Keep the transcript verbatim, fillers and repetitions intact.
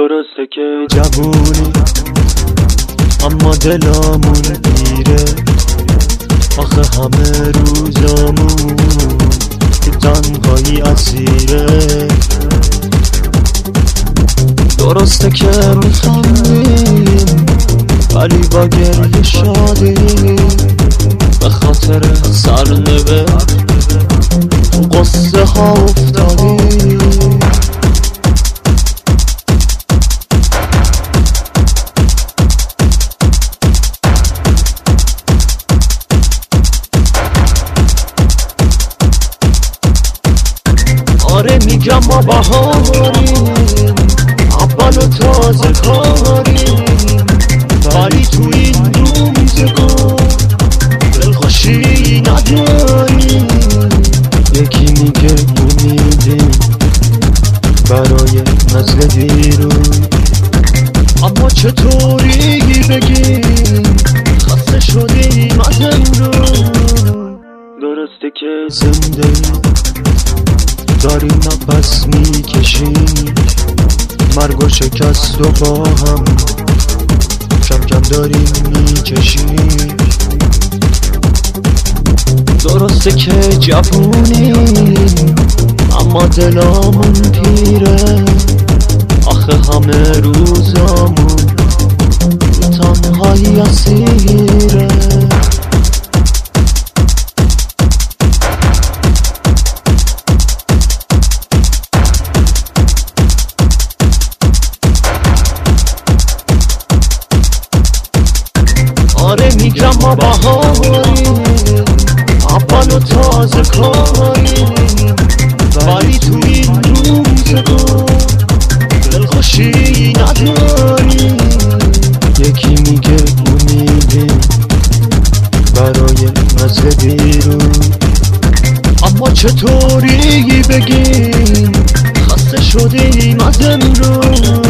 درسته که جوونی اما دلامون میره، آخه همه روزامون که تنهایی اسیره. درسته که میخندیم ولی با گریه شادیم، به خاطر سرنوشت تو قصه ها افتادیم. آره میگم ما بهاریم، اول و تازه کاریم، ولی تو این روزگار دلخوشی نداریم. یکی میگه امیدیم برای نسل دیروز، اما چطوری بگیم خسته شدیم از امروز. درسته که زنده داریم نفس میکشیم، مرگ و شکست و با هم کم کم داریم میکشیم. درسته که جوونیم اما دلامون پیره، آخه همه روزامون تنهایی اسیره. آره میگم ما بهاریم، اول و تازه کاریم، ولی تو این روزگار دلخوشی نداریم. یکی میگه امیدیم برای نسل دیروز، اما چطوری بگیم خسته شدیم از امروز.